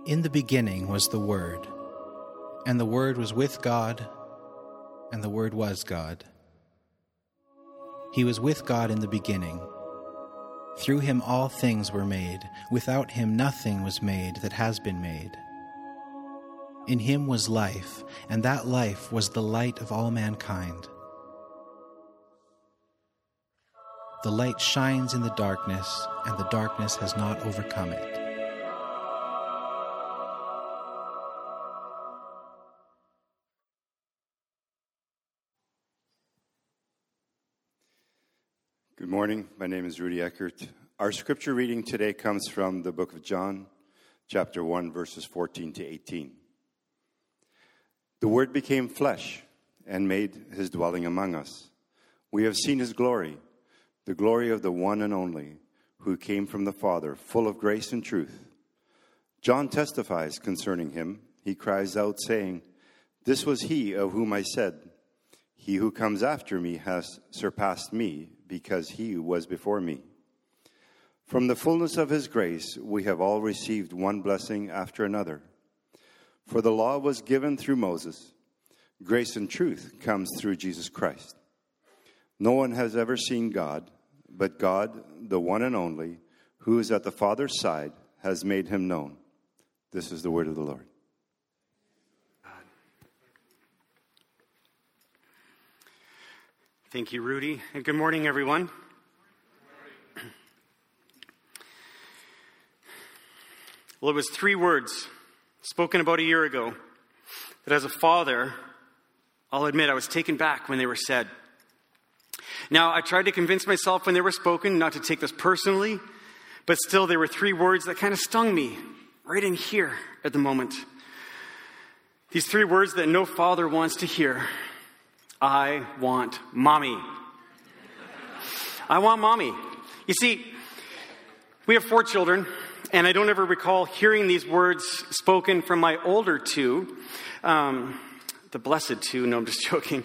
In the beginning was the Word, and the Word was with God, and the Word was God. He was with God in the beginning. Through him all things were made. Without him nothing was made that has been made. In him was life, and that life was the light of all mankind. The light shines in the darkness, and the darkness has not overcome it. Good morning. My name is Rudy Eckert. Our scripture reading today comes from the book of John, chapter 1, verses 14 to 18. The Word became flesh and made his dwelling among us. We have seen his glory, the glory of the one and only, who came from the Father, full of grace and truth. John testifies concerning him. He cries out, saying, "This was he of whom I said, 'He who comes after me has surpassed me, because he was before me.' From the fullness of his grace, we have all received one blessing after another. For the law was given through Moses. Grace and truth comes through Jesus Christ. No one has ever seen God, but God, the one and only, who is at the Father's side, has made him known." This is the word of the Lord. Thank you, Rudy, and good morning, everyone. Well, it was 3 words spoken about a year ago that as a father, I'll admit I was taken back when they were said. Now, I tried to convince myself when they were spoken not to take this personally, but still there were 3 words that kind of stung me right in here at the moment. These 3 words that no father wants to hear. I want mommy. I want mommy. You see, we have 4 children, and I don't ever recall hearing these words spoken from my older 2. The blessed 2, no, I'm just joking.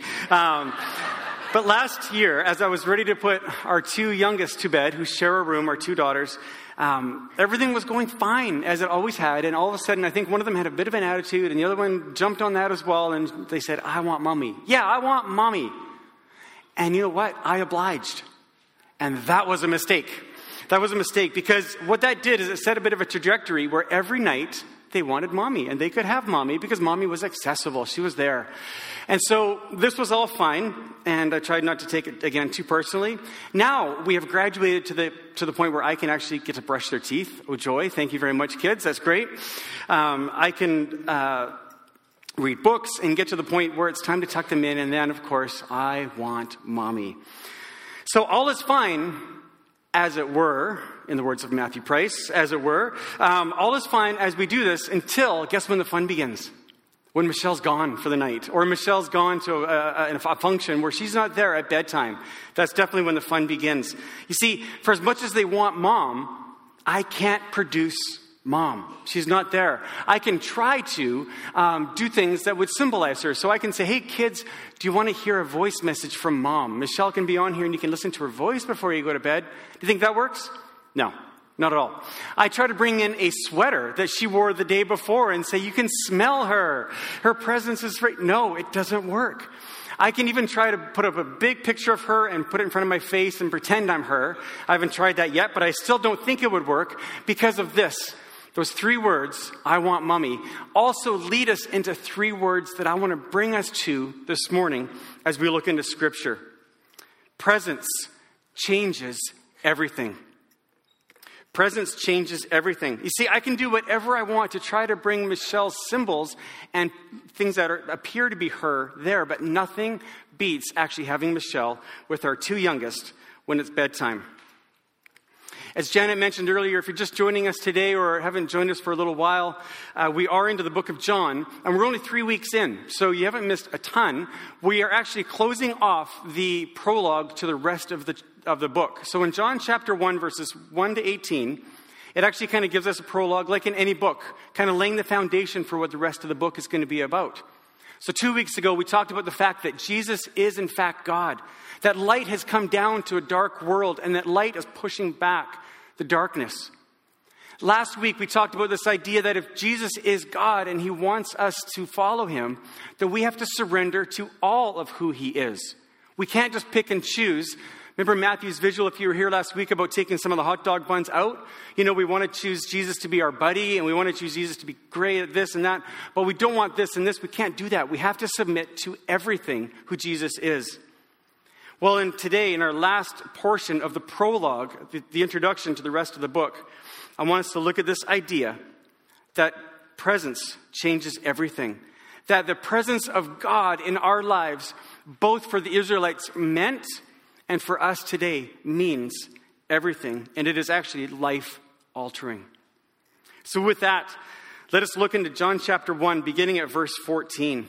But last year, as I was ready to put our 2 youngest to bed, who share a room, our 2 daughters, everything was going fine, as it always had. And all of a sudden, I think one of them had a bit of an attitude, and the other one jumped on that as well. And they said, "I want mommy." "Yeah, I want mommy." And you know what? I obliged. And that was a mistake. That was a mistake, because what that did is it set a bit of a trajectory where every night they wanted mommy, and they could have mommy because mommy was accessible. She was there. And so this was all fine, and I tried not to take it, again, too personally. Now we have graduated to the point where I can actually get to brush their teeth. Oh, joy. Thank you very much, kids. That's great. I can read books and get to the point where it's time to tuck them in, and then, of course, I want mommy. So all is fine, as it were, in the words of Matthew Price, as it were. All is fine as we do this until, guess when the fun begins? When Michelle's gone for the night, or Michelle's gone to a function where she's not there at bedtime. That's definitely when the fun begins. You see, for as much as they want mom, I can't produce mom. She's not there. I can try to do things that would symbolize her. So I can say, "Hey, kids, do you want to hear a voice message from mom? Michelle can be on here and you can listen to her voice before you go to bed." Do you think that works? No. Not at all. I try to bring in a sweater that she wore the day before and say, "You can smell her. Her presence is right." No, it doesn't work. I can even try to put up a big picture of her and put it in front of my face and pretend I'm her. I haven't tried that yet, but I still don't think it would work because of this. Those 3 words, I want mommy, also lead us into 3 words that I want to bring us to this morning as we look into Scripture. Presence changes everything. Presence changes everything. You see, I can do whatever I want to try to bring Michelle's symbols and things that appear to be her there, but nothing beats actually having Michelle with our 2 youngest when it's bedtime. As Janet mentioned earlier, if you're just joining us today or haven't joined us for a little while, we are into the book of John, and we're only 3 weeks in, so you haven't missed a ton. We are actually closing off the prologue to the rest of the book. So in John chapter 1, verses 1 to 18, it actually kind of gives us a prologue, like in any book, kind of laying the foundation for what the rest of the book is going to be about. So 2 weeks ago, we talked about the fact that Jesus is, in fact, God. That light has come down to a dark world, and that light is pushing back the darkness. Last week, we talked about this idea that if Jesus is God and he wants us to follow him, then we have to surrender to all of who he is. We can't just pick and choose. Remember Matthew's visual, if you were here last week, about taking some of the hot dog buns out? You know, we want to choose Jesus to be our buddy, and we want to choose Jesus to be great at this and that, but we don't want this and this. We can't do that. We have to submit to everything who Jesus is. Well, today, in our last portion of the prologue, the introduction to the rest of the book, I want us to look at this idea that presence changes everything. That the presence of God in our lives, both for the Israelites meant and for us today, means everything. And it is actually life-altering. So with that, let us look into John chapter 1, beginning at verse 14.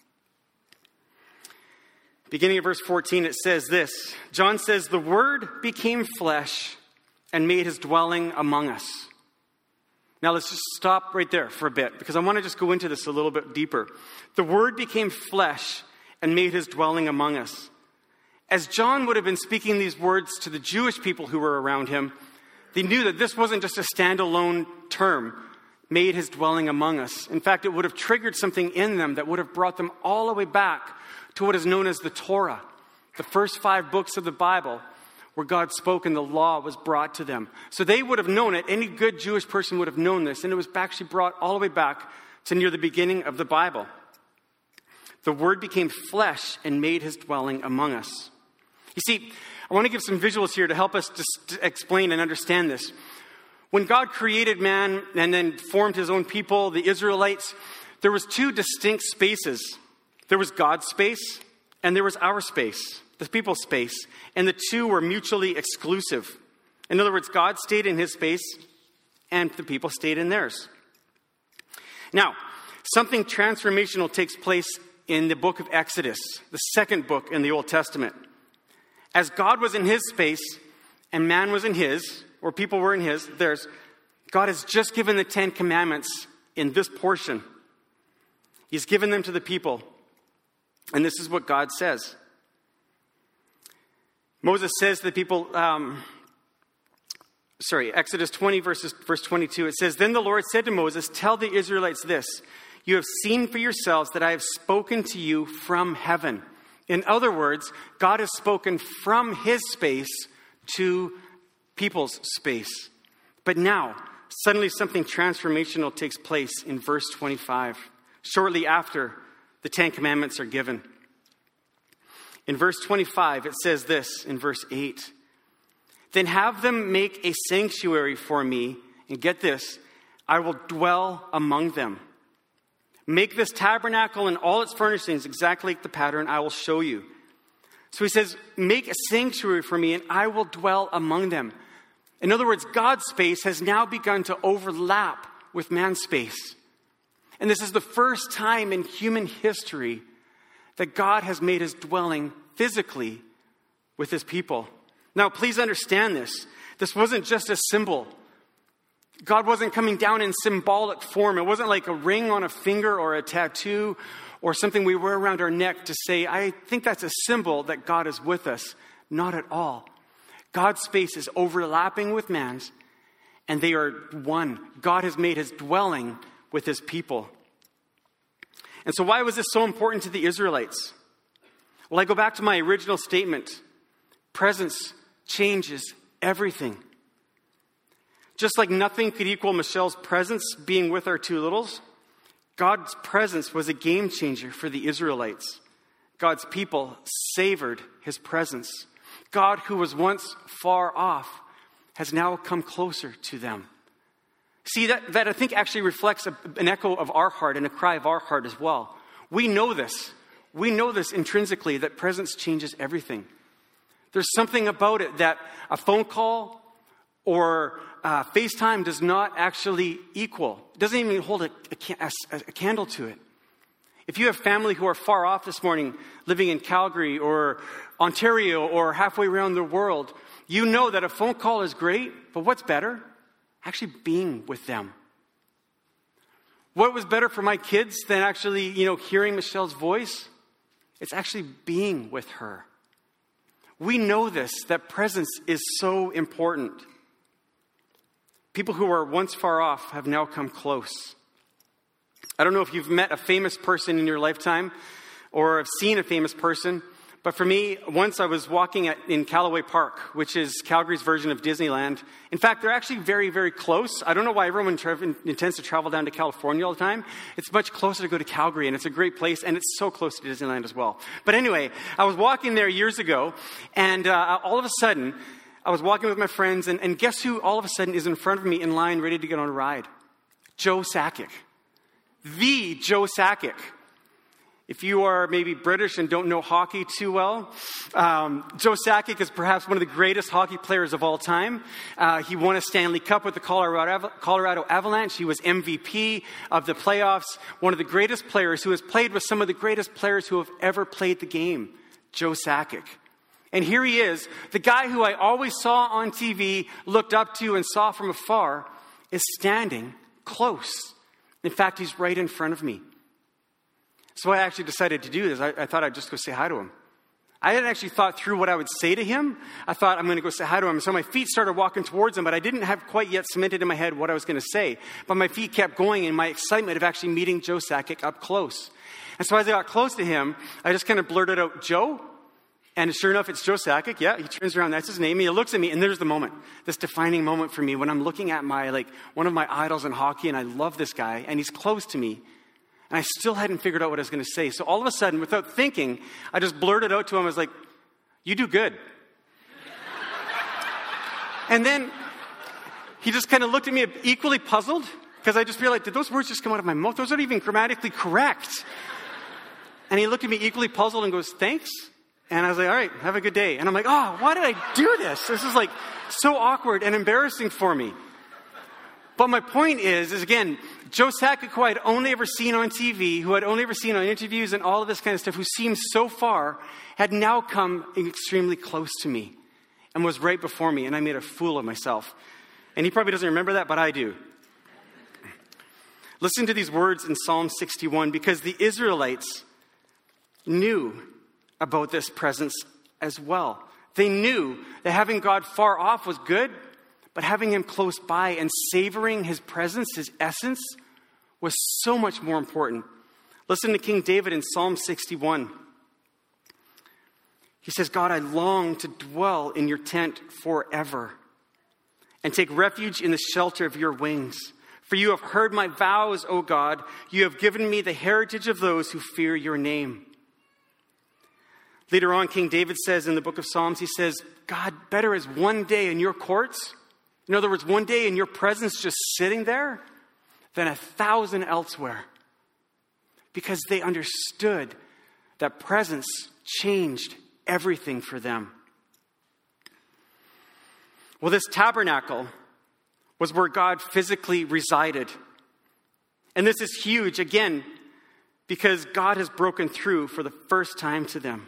Beginning at verse 14, it says this. John says, "The Word became flesh and made his dwelling among us." Now let's just stop right there for a bit, because I want to just go into this a little bit deeper. The Word became flesh and made his dwelling among us. As John would have been speaking these words to the Jewish people who were around him, they knew that this wasn't just a standalone term, made his dwelling among us. In fact, it would have triggered something in them that would have brought them all the way back to what is known as the Torah, the first 5 books of the Bible, where God spoke and the law was brought to them. So they would have known it. Any good Jewish person would have known this. And it was actually brought all the way back to near the beginning of the Bible. The Word became flesh and made his dwelling among us. You see, I want to give some visuals here to help us just explain and understand this. When God created man and then formed his own people, the Israelites, there was 2 distinct spaces. There was God's space and there was our space, the people's space, and the 2 were mutually exclusive. In other words, God stayed in his space and the people stayed in theirs. Now, something transformational takes place in the book of Exodus, the second book in the Old Testament. As God was in his space and man was in his, or people were in theirs, God has just given the 10 Commandments in this portion. He's given them to the people. And this is what God says. Moses says to the people, Exodus 20, verse 22, it says, "Then the Lord said to Moses, tell the Israelites this, you have seen for yourselves that I have spoken to you from heaven." In other words, God has spoken from his space to people's space. But now, suddenly something transformational takes place in verse 25, shortly after the 10 Commandments are given. In verse 25, it says this in verse 8. "Then have them make a sanctuary for me," and get this, "I will dwell among them. Make this tabernacle and all its furnishings exactly like the pattern I will show you." So he says, make a sanctuary for me and I will dwell among them. In other words, God's space has now begun to overlap with man's space. And this is the first time in human history that God has made his dwelling physically with his people. Now, please understand this. This wasn't just a symbol. God wasn't coming down in symbolic form. It wasn't like a ring on a finger or a tattoo or something we wear around our neck to say, I think that's a symbol that God is with us. Not at all. God's space is overlapping with man's, and they are one. God has made his dwelling with his people. And so why was this so important to the Israelites? Well, I go back to my original statement. Presence changes everything. Just like nothing could equal Michelle's presence being with our 2 littles, God's presence was a game changer for the Israelites. God's people savored his presence. God, who was once far off, has now come closer to them. See, that I think actually reflects an echo of our heart and a cry of our heart as well. We know this. We know this intrinsically, that presence changes everything. There's something about it that a phone call or FaceTime does not actually equal. It doesn't even hold a candle to it. If you have family who are far off this morning, living in Calgary or Ontario or halfway around the world, you know that a phone call is great, but what's better? Actually being with them. What was better for my kids than actually, hearing Michelle's voice? It's actually being with her. We know this, that presence is so important. people who were once far off have now come close. I don't know if you've met a famous person in your lifetime or have seen a famous person, but for me, once I was walking in Callaway Park, which is Calgary's version of Disneyland. In fact, they're actually very, very close. I don't know why everyone intends to travel down to California all the time. It's much closer to go to Calgary, and it's a great place, and it's so close to Disneyland as well. But anyway, I was walking there years ago, and all of a sudden, I was walking with my friends, and guess who all of a sudden is in front of me in line ready to get on a ride? Joe Sakic. The Joe Sakic. If you are maybe British and don't know hockey too well, Joe Sakic is perhaps one of the greatest hockey players of all time. He won a Stanley Cup with the Colorado Avalanche. He was MVP of the playoffs. One of the greatest players who has played with some of the greatest players who have ever played the game, Joe Sakic. And here he is, the guy who I always saw on TV, looked up to and saw from afar, is standing close. In fact, he's right in front of me. So I actually decided to do this. I thought I'd just go say hi to him. I hadn't actually thought through what I would say to him. I thought I'm going to go say hi to him. So my feet started walking towards him, but I didn't have quite yet cemented in my head what I was going to say. But my feet kept going in my excitement of actually meeting Joe Sakic up close. And so as I got close to him, I just kind of blurted out, Joe? And sure enough, it's Joe Sakic. Yeah, he turns around. That's his name. He looks at me, and there's the moment, this defining moment for me when I'm looking at one of my idols in hockey, and I love this guy, and he's close to me. And I still hadn't figured out what I was going to say. So all of a sudden, without thinking, I just blurted out to him. I was like, you do good. And then he just kind of looked at me equally puzzled, because I just realized, did those words just come out of my mouth? Those aren't even grammatically correct. And he looked at me equally puzzled and goes, thanks. And I was like, all right, have a good day. And I'm like, oh, why did I do this? This is so awkward and embarrassing for me. But my point is again, Joe Sakic, who I'd only ever seen on TV, who I'd only ever seen on interviews and all of this kind of stuff, who seemed so far, had now come extremely close to me and was right before me, and I made a fool of myself. And he probably doesn't remember that, but I do. Listen to these words in Psalm 61, because the Israelites knew about this presence as well. They knew that having God far off was good, but having him close by and savoring his presence, his essence, was so much more important. Listen to King David in Psalm 61. He says, God, I long to dwell in your tent forever and take refuge in the shelter of your wings. For you have heard my vows, O God. You have given me the heritage of those who fear your name. Later on, King David says in the book of Psalms, he says, God, better is one day in your courts. In other words, one day in your presence just sitting there than 1,000 elsewhere. Because they understood that presence changed everything for them. Well, this tabernacle was where God physically resided. And this is huge, again, because God has broken through for the first time to them.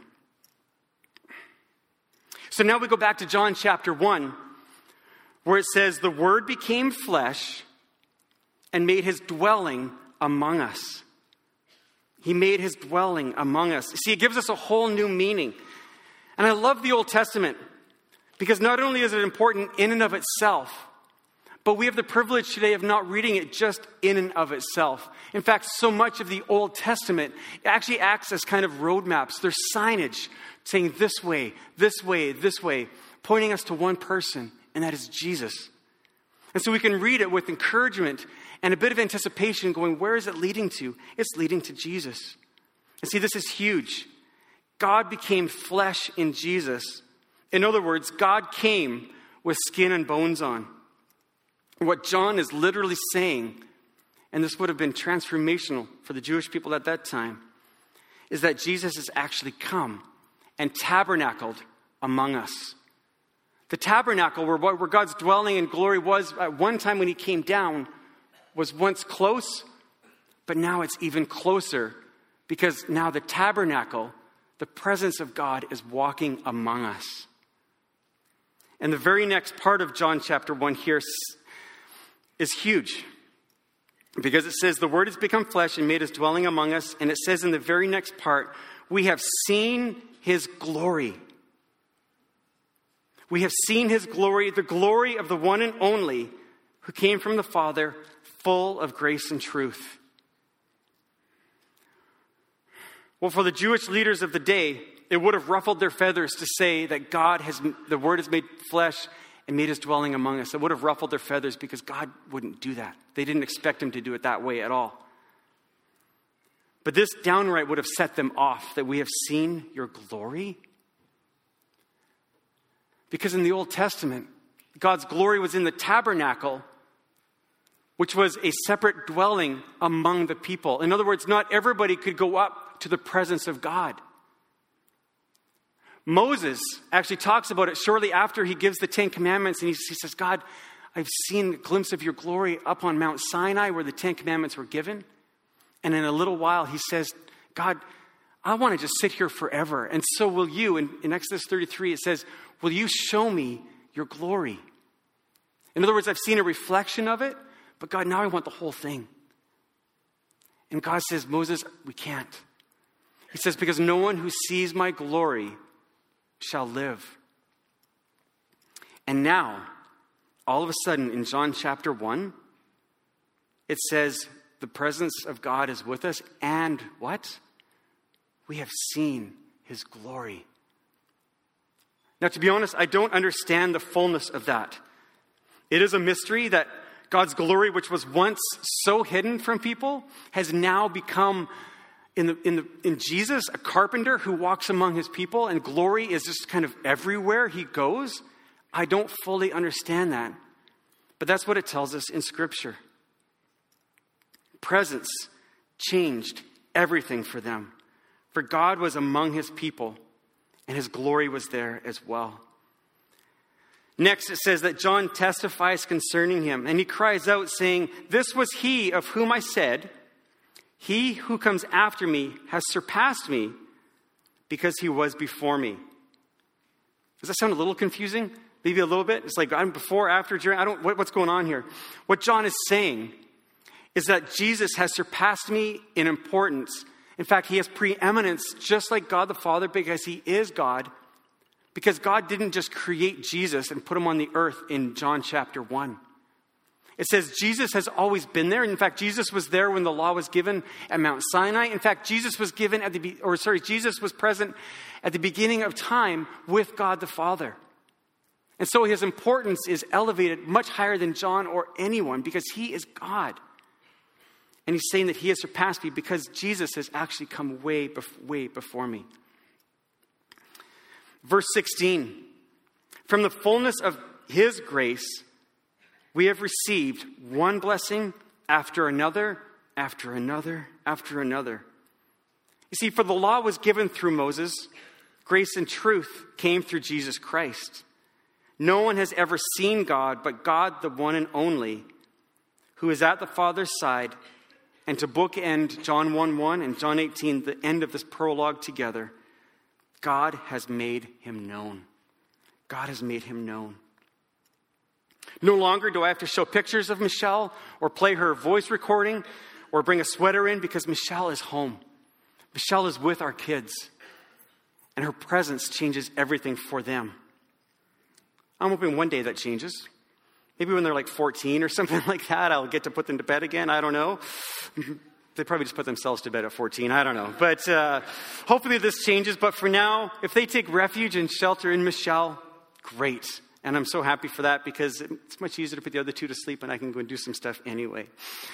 So now we go back to John chapter 1, where it says, the Word became flesh and made his dwelling among us. He made his dwelling among us. See, it gives us a whole new meaning. And I love the Old Testament because not only is it important in and of itself, but we have the privilege today of not reading it just in and of itself. In fact, so much of the Old Testament actually acts as kind of roadmaps. There's signage saying this way, this way, this way, pointing us to one person, and that is Jesus. And so we can read it with encouragement and a bit of anticipation going, where is it leading to? It's leading to Jesus. And see, this is huge. God became flesh in Jesus. In other words, God came with skin and bones on. What John is literally saying, and this would have been transformational for the Jewish people at that time, is that Jesus has actually come and tabernacled among us. The tabernacle, where God's dwelling and glory was at one time when he came down, was once close, but now it's even closer because now the tabernacle, the presence of God, is walking among us. And the very next part of John chapter 1 here is huge because it says the Word has become flesh and made his dwelling among us. And it says in the very next part, we have seen his glory. We have seen his glory, the glory of the one and only who came from the Father, full of grace and truth. Well, for the Jewish leaders of the day, it would have ruffled their feathers to say that the Word has made flesh and made his dwelling among us. It would have ruffled their feathers because God wouldn't do that. They didn't expect him to do it that way at all. But this downright would have set them off, that we have seen your glory. Because in the Old Testament, God's glory was in the tabernacle, which was a separate dwelling among the people. In other words, not everybody could go up to the presence of God. Moses actually talks about it shortly after he gives the Ten Commandments, and he says, God, I've seen a glimpse of your glory up on Mount Sinai where the Ten Commandments were given. And in a little while, he says, God, I want to just sit here forever. And so will you. In Exodus 33, it says, will you show me your glory? In other words, I've seen a reflection of it, but God, now I want the whole thing. And God says, Moses, we can't. He says, because no one who sees my glory shall live. And now, all of a sudden, in John chapter 1, it says, the presence of God is with us, and what? We have seen his glory. Now, to be honest, I don't understand the fullness of that. It is a mystery that God's glory, which was once so hidden from people, has now become, in Jesus, a carpenter who walks among his people, and glory is just kind of everywhere he goes. I don't fully understand that. But that's what it tells us in Scripture. Presence changed everything for them. For God was among his people, and his glory was there as well. Next, it says that John testifies concerning him, and he cries out saying, this was he of whom I said, he who comes after me has surpassed me because he was before me. Does that sound a little confusing? Maybe a little bit? It's like I'm before, after, during. What's going on here? What John is saying is that Jesus has surpassed me in importance. In fact, he has preeminence just like God the Father because he is God. Because God didn't just create Jesus and put him on the earth in John chapter 1. It says Jesus has always been there. In fact, Jesus was there when the law was given at Mount Sinai. In fact, Jesus was Jesus was present at the beginning of time with God the Father. And so his importance is elevated much higher than John or anyone because he is God. And he's saying that he has surpassed me because Jesus has actually come way before me. Verse 16, from the fullness of his grace, we have received one blessing after another, after another, after another. You see, for the law was given through Moses, grace and truth came through Jesus Christ. No one has ever seen God, but God, the one and only, who is at the Father's side. And to bookend John 1:1 and John 18, the end of this prologue together, God has made him known. God has made him known. No longer do I have to show pictures of Michelle or play her voice recording or bring a sweater in because Michelle is home. Michelle is with our kids. And her presence changes everything for them. I'm hoping one day that changes. Maybe when they're like 14 or something like that, I'll get to put them to bed again. I don't know. They probably just put themselves to bed at 14. I don't know. But hopefully this changes. But for now, if they take refuge and shelter in Michelle, great. And I'm so happy for that because it's much easier to put the other two to sleep and I can go and do some stuff anyway.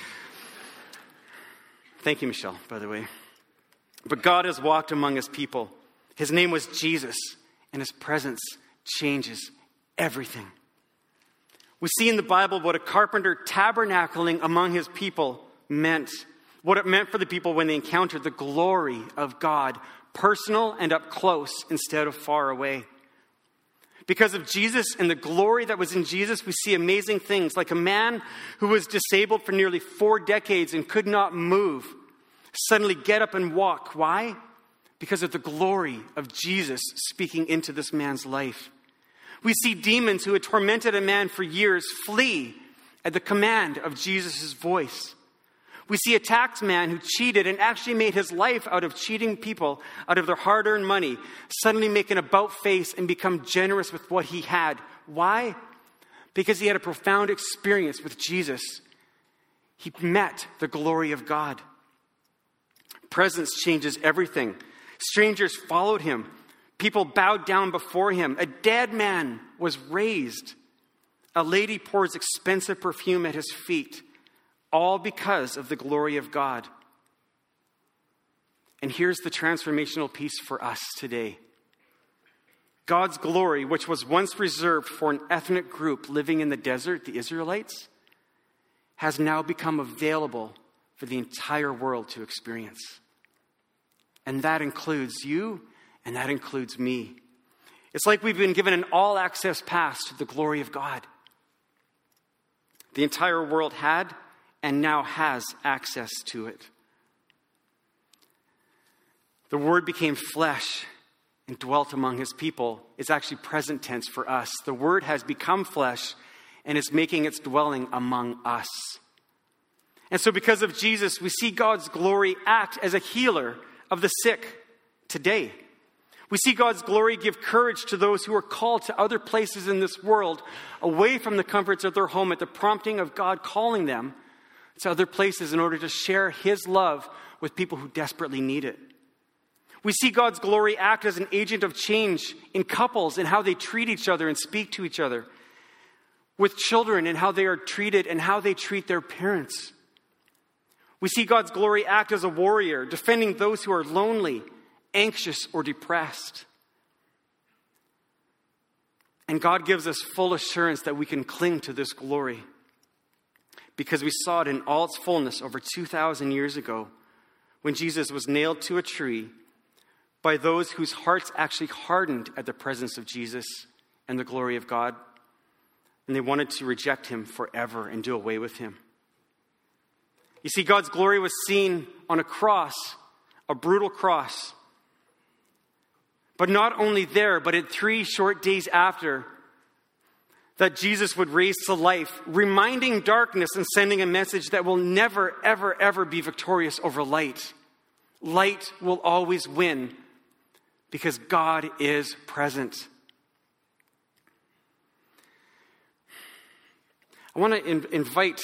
Thank you, Michelle, by the way. But God has walked among his people. His name was Jesus, and his presence changes everything. We see in the Bible what a carpenter tabernacling among his people meant. What it meant for the people when they encountered the glory of God, personal and up close instead of far away. Because of Jesus and the glory that was in Jesus, we see amazing things, like a man who was disabled for nearly 4 decades and could not move, suddenly get up and walk. Why? Because of the glory of Jesus speaking into this man's life. We see demons who had tormented a man for years flee at the command of Jesus' voice. We see a tax man who cheated and actually made his life out of cheating people out of their hard-earned money, suddenly make an about face and become generous with what he had. Why? because he had a profound experience with Jesus. He met the glory of God. Presence changes everything. Strangers followed him. People bowed down before him. A dead man was raised. A lady pours expensive perfume at his feet, all because of the glory of God. And here's the transformational piece for us today. God's glory, which was once reserved for an ethnic group living in the desert, the Israelites, has now become available for the entire world to experience. And that includes you, and that includes me. It's like we've been given an all-access pass to the glory of God. The entire world had and now has access to it. The Word became flesh and dwelt among his people. It's actually present tense for us. The Word has become flesh and is making its dwelling among us. And so because of Jesus, we see God's glory act as a healer of the sick today. We see God's glory give courage to those who are called to other places in this world, away from the comforts of their home at the prompting of God calling them to other places in order to share his love with people who desperately need it. We see God's glory act as an agent of change in couples and how they treat each other and speak to each other. With children and how they are treated and how they treat their parents. We see God's glory act as a warrior, defending those who are lonely, anxious, or depressed. And God gives us full assurance that we can cling to this glory because we saw it in all its fullness over 2,000 years ago when Jesus was nailed to a tree by those whose hearts actually hardened at the presence of Jesus and the glory of God. And they wanted to reject him forever and do away with him. You see, God's glory was seen on a cross, a brutal cross. But not only there, but in 3 short days after, that Jesus would raise to life, reminding darkness and sending a message that will never, ever, ever be victorious over light. Light will always win because God is present. I want to invite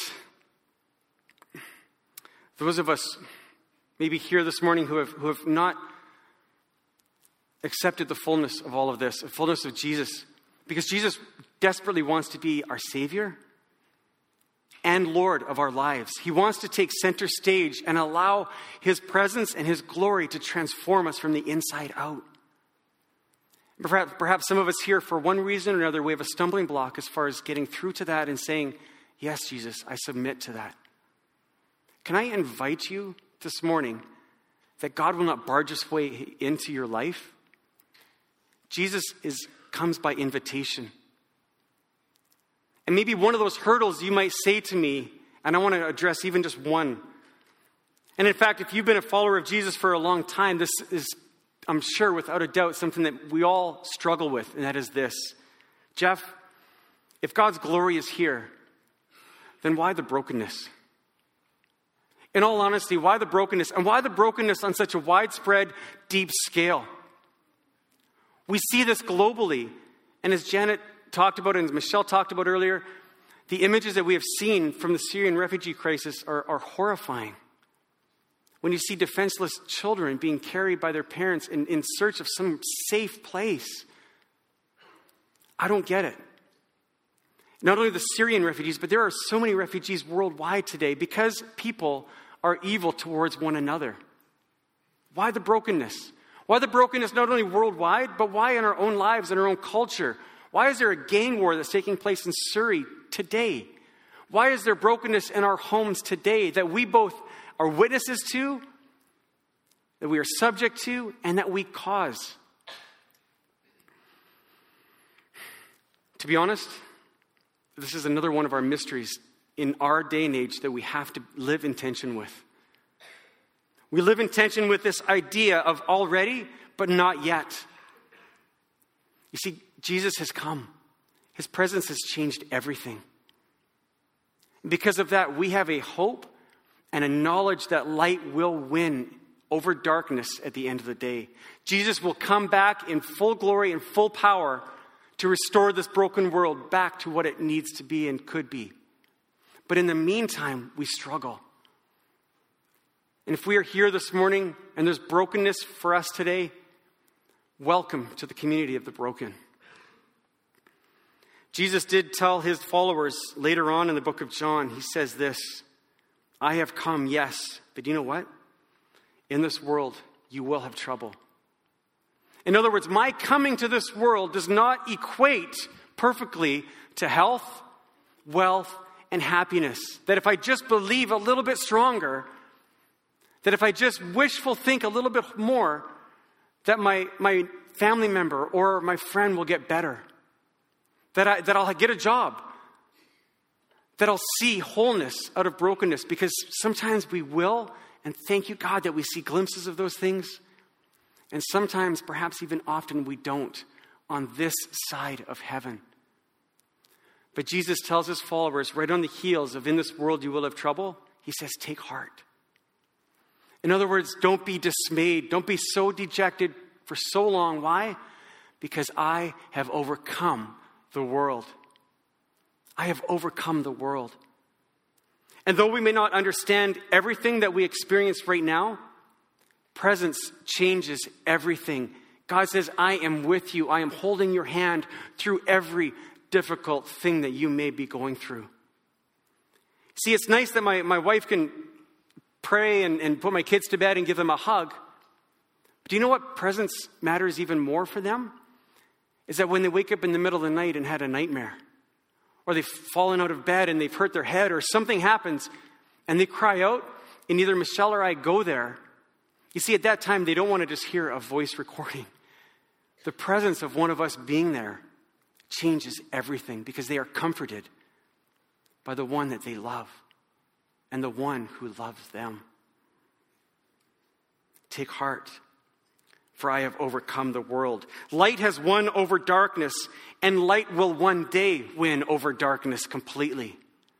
those of us maybe here this morning who have not accepted the fullness of all of this, the fullness of Jesus, because Jesus desperately wants to be our Savior and Lord of our lives. He wants to take center stage and allow his presence and his glory to transform us from the inside out. Perhaps some of us here, for one reason or another, we have a stumbling block as far as getting through to that and saying, yes, Jesus, I submit to that. Can I invite you this morning that God will not barge his way into your life? Jesus comes by invitation. And maybe one of those hurdles you might say to me, and I want to address even just one. And in fact, if you've been a follower of Jesus for a long time, this is, I'm sure, without a doubt, something that we all struggle with, and that is this. Jeff, if God's glory is here, then why the brokenness? In all honesty, why the brokenness? And why the brokenness on such a widespread, deep scale? We see this globally. And as Janet talked about and as Michelle talked about earlier, the images that we have seen from the Syrian refugee crisis are horrifying. When you see defenseless children being carried by their parents in search of some safe place. I don't get it. Not only the Syrian refugees, but there are so many refugees worldwide today because people are evil towards one another. Why the brokenness? Why the brokenness not only worldwide, but why in our own lives, in our own culture? Why is there a gang war that's taking place in Surrey today? Why is there brokenness in our homes today that we both are witnesses to, that we are subject to, and that we cause? To be honest, this is another one of our mysteries in our day and age that we have to live in tension with. We live in tension with this idea of already, but not yet. You see, Jesus has come. His presence has changed everything. Because of that, we have a hope and a knowledge that light will win over darkness at the end of the day. Jesus will come back in full glory and full power to restore this broken world back to what it needs to be and could be. But in the meantime, we struggle. And if we are here this morning and there's brokenness for us today, welcome to the community of the broken. Jesus did tell his followers later on in the book of John, he says this, I have come, yes, but you know what? In this world, you will have trouble. In other words, my coming to this world does not equate perfectly to health, wealth, and happiness. That if I just believe a little bit stronger, that if I just wishful think a little bit more, that my family member or my friend will get better. That I'll get a job. That I'll see wholeness out of brokenness. Because sometimes we will, and thank you, God, that we see glimpses of those things. And sometimes, perhaps even often, we don't on this side of heaven. But Jesus tells his followers, right on the heels of in this world you will have trouble, he says, take heart. In other words, don't be dismayed. Don't be so dejected for so long. Why? Because I have overcome the world. I have overcome the world. And though we may not understand everything that we experience right now, presence changes everything. God says, I am with you. I am holding your hand through every difficult thing that you may be going through. See, it's nice that my wife can pray and put my kids to bed and give them a hug. But do you know what presence matters even more for them? Is that when they wake up in the middle of the night and had a nightmare, or they've fallen out of bed and they've hurt their head, or something happens and they cry out, and either Michelle or I go there. You see, at that time, they don't want to just hear a voice recording. The presence of one of us being there changes everything because they are comforted by the one that they love and the one who loves them. Take heart, for I have overcome the world. Light has won over darkness, and light will one day win over darkness completely.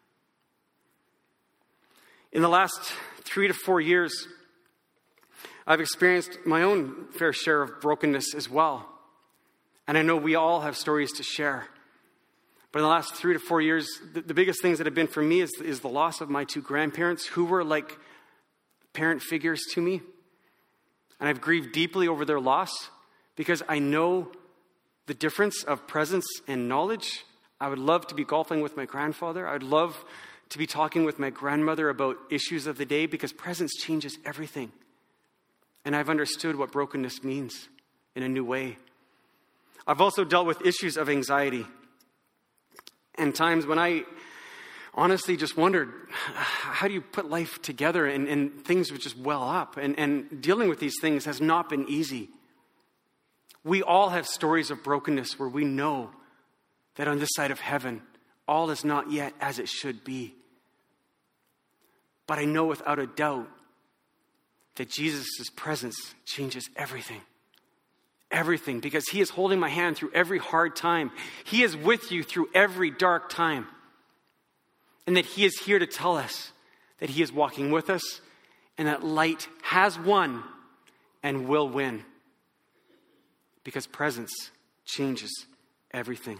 In the last 3 to 4 years, I've experienced my own fair share of brokenness as well. And I know we all have stories to share. But in the last 3 to 4 years, the biggest things that have been for me is the loss of my 2 grandparents, who were like parent figures to me. And I've grieved deeply over their loss because I know the difference of presence and knowledge. I would love to be golfing with my grandfather. I'd love to be talking with my grandmother about issues of the day because presence changes everything. And I've understood what brokenness means in a new way. I've also dealt with issues of anxiety and times when I honestly just wondered, how do you put life together and things would just well up? And dealing with these things has not been easy. We all have stories of brokenness where we know that on this side of heaven, all is not yet as it should be. But I know without a doubt that Jesus' presence changes everything. Everything, because he is holding my hand through every hard time. He is with you through every dark time. And that he is here to tell us that he is walking with us and that light has won and will win. Because presence changes everything.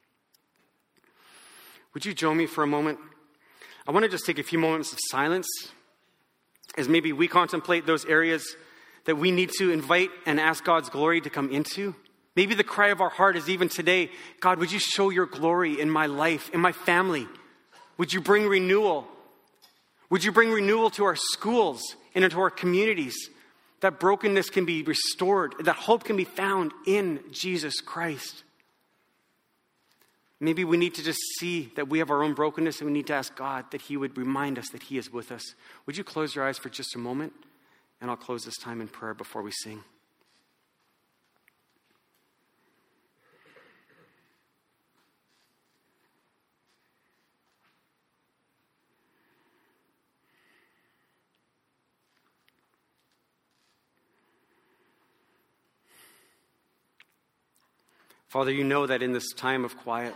Would you join me for a moment? I want to just take a few moments of silence as maybe we contemplate those areas that we need to invite and ask God's glory to come into. Maybe the cry of our heart is even today, God, would you show your glory in my life, in my family? Would you bring renewal? Would you bring renewal to our schools and into our communities? That brokenness can be restored, that hope can be found in Jesus Christ. Maybe we need to just see that we have our own brokenness and we need to ask God that he would remind us that he is with us. Would you close your eyes for just a moment? And I'll close this time in prayer before we sing. Father, you know that in this time of quiet,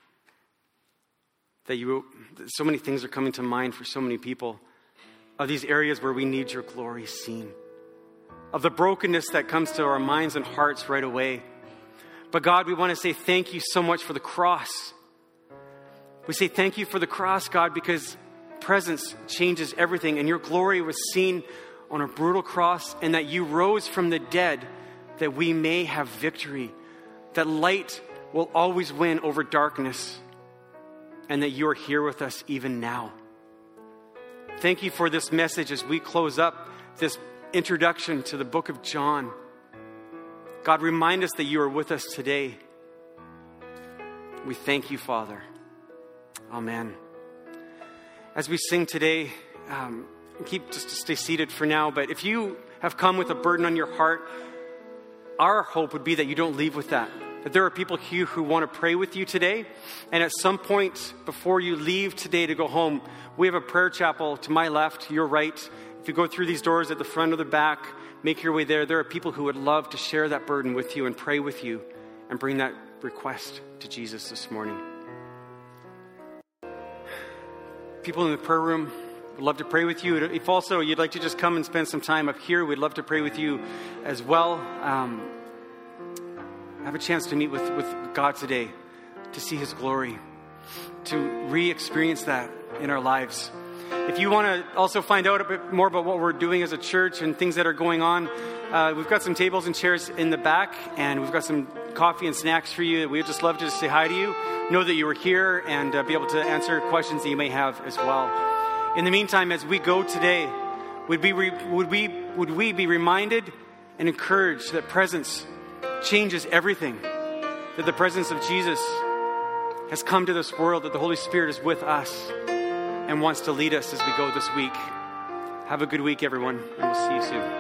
that so many things are coming to mind for so many people. Of these areas where we need your glory seen. Of the brokenness that comes to our minds and hearts right away. But God, we want to say thank you so much for the cross. We say thank you for the cross, God, because presence changes everything. And your glory was seen on a brutal cross, and that you rose from the dead that we may have victory. That light will always win over darkness. And that you are here with us even now. Thank you for this message as we close up this introduction to the book of John. God, remind us that you are with us today. We thank you, Father. Amen. As we sing today, just stay seated for now. But if you have come with a burden on your heart, our hope would be that you don't leave with that. That there are people here who want to pray with you today. And at some point before you leave today to go home, we have a prayer chapel to my left, your right. If you go through these doors at the front or the back, make your way there. There are people who would love to share that burden with you and pray with you and bring that request to Jesus this morning. People in the prayer room would love to pray with you. If also you'd like to just come and spend some time up here, we'd love to pray with you as well. Have a chance to meet with God today, to see his glory, to re-experience that in our lives. If you want to also find out a bit more about what we're doing as a church and things that are going on, we've got some tables and chairs in the back, and we've got some coffee and snacks for you. We'd just love to say hi to you, know that you were here, and be able to answer questions that you may have as well. In the meantime, as we go today, would we be reminded and encouraged that presence changes everything, that the presence of Jesus has come to this world, that the Holy Spirit is with us and wants to lead us as we go this week. Have a good week, everyone, and we'll see you soon.